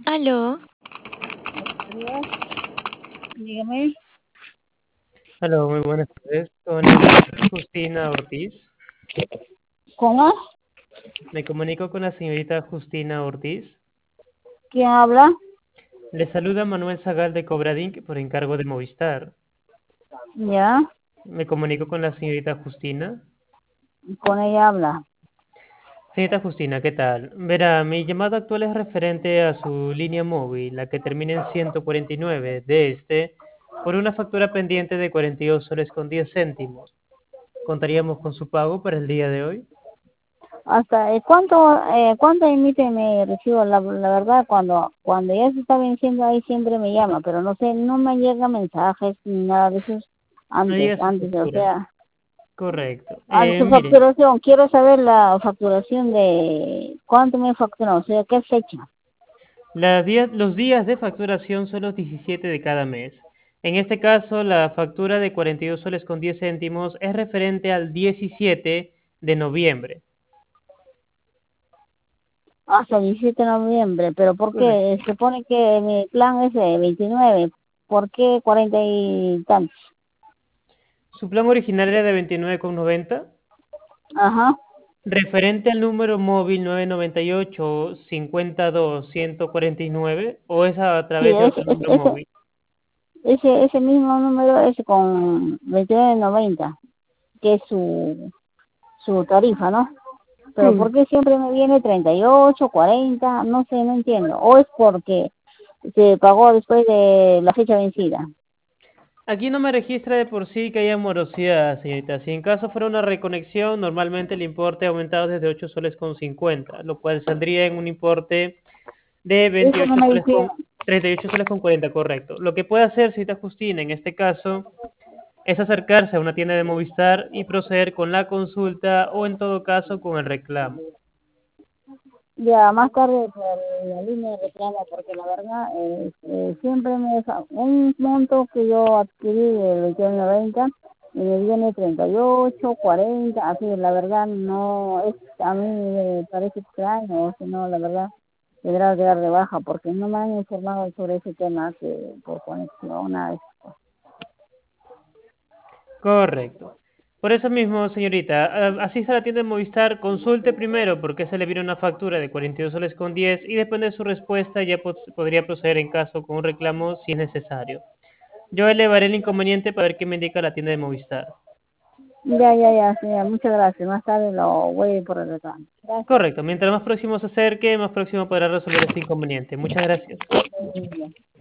Aló, Dios, dígame. Hola, muy buenas tardes. Con la señorita Justina Ortiz. ¿Cómo? Me comunico con la señorita Justina Ortiz. ¿Quién habla? Le saluda Manuel Zagal de Cobradín por encargo de Movistar. Ya, Me comunico con la señorita Justina. con ella habla. Señorita Justina, ¿qué tal? Verá, mi llamada actual es referente a su línea móvil, la que termina en 149 de por una factura pendiente de 42 soles con 10 céntimos. ¿Contaríamos con su pago para el día de hoy? Hasta cuánto emite mi recibo, la verdad, cuando ya se está venciendo ahí siempre me llama, pero no sé, no me llega mensajes ni nada de eso No antes, llega su antes, o factura. sea, Correcto. a su Mire, facturación, quiero saber la facturación de cuánto me facturó, o sea, qué fecha. Los días de facturación son los 17 de cada mes. En este caso, la factura de 42 soles con 10 céntimos es referente al 17 de noviembre. Hasta el 17 de noviembre, pero ¿por Correcto. qué? Se pone que mi plan es de 29, ¿por qué 40 y tantos? Su plan original era de 29,90. Ajá. Referente al número móvil 998-52-149 o es a Sí, través de otro número móvil. ese mismo número es con 29.90, que es su tarifa, ¿no? Pero ¿por qué siempre me viene 38, 40? No sé, no entiendo. ¿O es porque se pagó después de la fecha vencida? Aquí no me registra de por sí que haya morosidad, señorita. Si en caso fuera una reconexión, normalmente el importe ha aumentado desde 8 soles con 50, lo cual saldría en un importe de Eso no 28 me soles dijeron. con 38 soles con 40, correcto. Lo que puede hacer, señorita Justina, en este caso, es acercarse a una tienda de Movistar y proceder con la consulta o en todo caso con el reclamo. Ya, más tarde por la línea de reclamo, porque la verdad, siempre un monto que yo adquirí de 21.90 y me viene 38, 40, así, la verdad no es, a mí me parece extraño, o si no, la verdad, deberá quedar de baja, porque no me han informado sobre ese tema, que por conexión, nada de eso. Correcto. Por eso mismo, señorita, asista a la tienda de Movistar, consulte primero por qué se le viene una factura de 42 soles con 10 y depende de su respuesta ya podría proceder en caso con un reclamo si es necesario. Yo elevaré el inconveniente para ver qué me indica la tienda de Movistar. Ya, señora, muchas gracias, más tarde lo voy a ir por el reclamo. Gracias. Correcto, mientras más próximo se acerque, más próximo podrá resolver este inconveniente. Muchas gracias. Muy bien.